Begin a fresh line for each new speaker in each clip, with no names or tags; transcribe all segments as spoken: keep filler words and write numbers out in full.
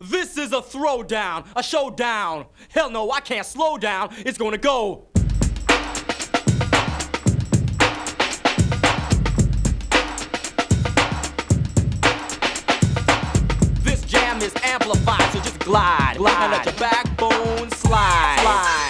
This is a throwdown, a showdown. Hell no, I can't slow down. It's gonna go. This jam is amplified, so just glide, glide. And let your backbone slide. slide.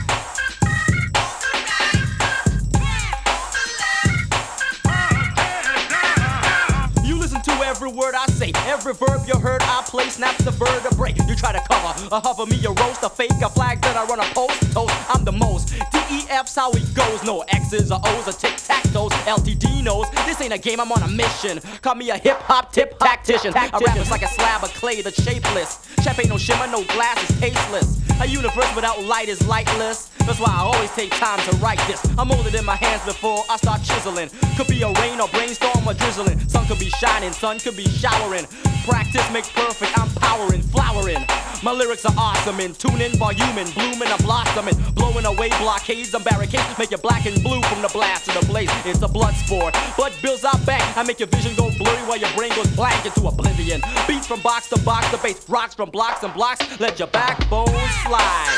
Every word I say, every verb you heard I play, snaps the vertebrae. You try to cover, a hover me, a roast, a fake, a flag that I run a post, toast. I'm the most. D E F's how it goes. No X's or O's or tic-tac-toes. L T D knows this ain't a game, I'm on a mission. Call me a hip-hop tip tactician. I rap is like a slab of clay that's shapeless. Chef ain't no shimmer, no glass is tasteless. A universe without light is lightless. That's why I always take time to write this. I'm older in my hands before I start chiseling. Could be a rain or brainstorm or drizzling. Sun could be shining, sun could be showering. Practice makes perfect, I'm powering, flowering. My lyrics are awesome and tuning, voluming, blooming, I'm blossoming. Blowing away blockades and barricades. Make you black and blue from the blast to the blaze. It's a blood sport, but bills out back. I make your vision go blurry while your brain goes blank into oblivion. Beats from box to box, the bass rocks from blocks and blocks. Let your backbone slide.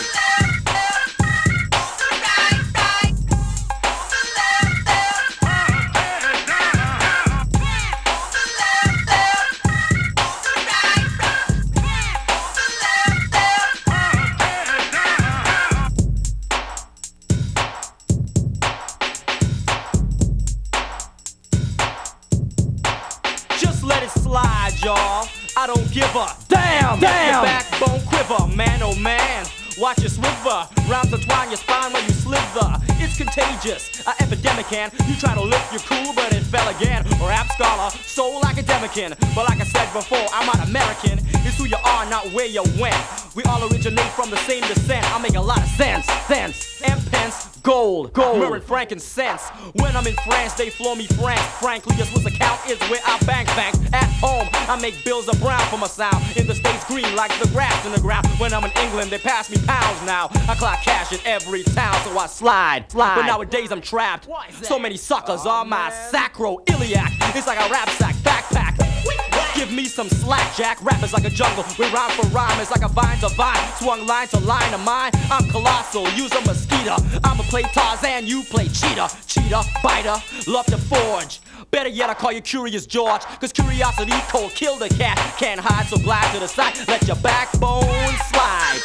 Let it slide, y'all. I don't give a damn. Damn. Your backbone quiver, man, oh man. Watch your sliver. Rhymes entwine your spine when you slither. It's contagious, an epidemic, and you try to lift your cool, but it fell again. Rap scholar, soul academician. But like I said before, I'm not American. It's who you are, not where you went. We all originate from the same descent. I make a lot of sense, sense, and pence. Gold, gold, myrrh and frankincense. When I'm in France, they flow me francs. Frankly, a Swiss account is where I bank banks. At home, I make bills of brown for my sound. In the States, green like the grass in the ground. When I'm in England, they pass me pounds now. I clock cash in every town, so I slide. slide. But nowadays I'm trapped. So many suckers oh, on my sacroiliac. It's like a rap sack backpack. Give me some slack, Jack. Rap is like a jungle. We rhyme for rhyme. It's like a vine to vine. Swung line to line of mine. I'm colossal. Use a mosquito. I'ma play Tarzan. You play cheetah. Cheetah, biter. Love to forge. Better yet, I call you Curious George. Cause curiosity cold kill the cat. Can't hide, so glide to the side. Let your backbone slide.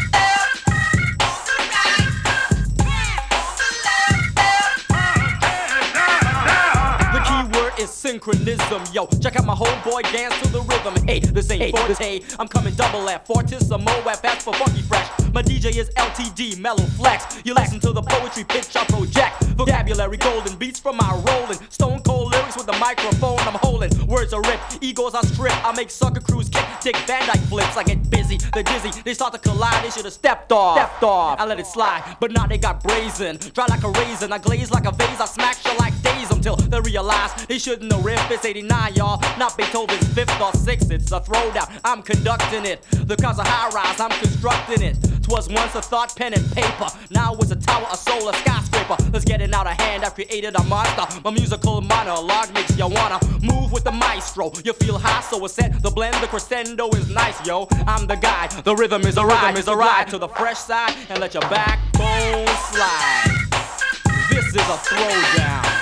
Is synchronism, yo. Check out my homeboy dance to the rhythm. Hey, this ain't hey, forte. I'm coming double F, fortissimo, F F for funky fresh. My D J is L T D, mellow flex. You listen to the poetry pitch I project. Vocabulary golden beats from my rolling. Stone cold lyrics with the microphone I'm holding. Words are ripped, egos are stripped. I make sucker crews kick, Dick Van Dyke flips. I get busy, they're dizzy. They start to collide, they should've stepped off. Stepped off. I let it slide, but now they got brazen. Dry like a raisin, I glaze like a vase. I smash you like days until they realize they shouldn't have riff. It's eighty-nine, y'all, not Beethoven's fifth or sixth. It's a throwdown, I'm conducting it. The cause of high rise, I'm constructing it. Twas once a thought, pen and paper. Now it's a tower, a soul, a skyscraper. Let's get it out of hand, I've created a monster. My musical monologue makes you wanna move with the maestro. You feel high, so it's set. The blend, the crescendo is nice, yo. I'm the guy, the rhythm is a ride, is a ride to the fresh side and let your backbone slide. This is a throwdown.